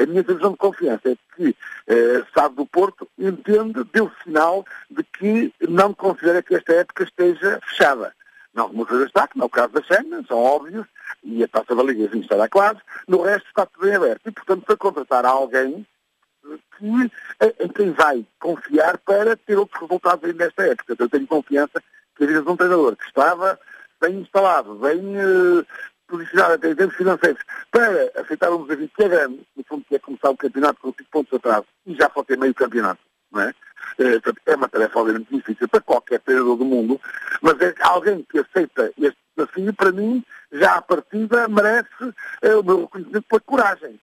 A minha visão de confiança é que Sá do Porto entende, deu sinal de que não considera que esta época esteja fechada. Não, algumas coisas está, que não é o caso da Schengen, são óbvios, e a Taça da Liga assim estará quase, no resto está tudo bem aberto. E, portanto, foi contratar alguém em quem vai confiar para ter outros resultados ainda nesta época. Então, eu tenho confiança que a vida de um treinador que estava bem instalado, bem posicionado até em termos financeiros, para aceitar um desafio que é grande, no fundo que é começar o campeonato com 5 pontos atrás, e já pode ter meio campeonato, não é? É uma tarefa obviamente difícil para qualquer treinador do mundo, mas é alguém que aceita este desafio, para mim, já à partida merece o meu reconhecimento pela coragem.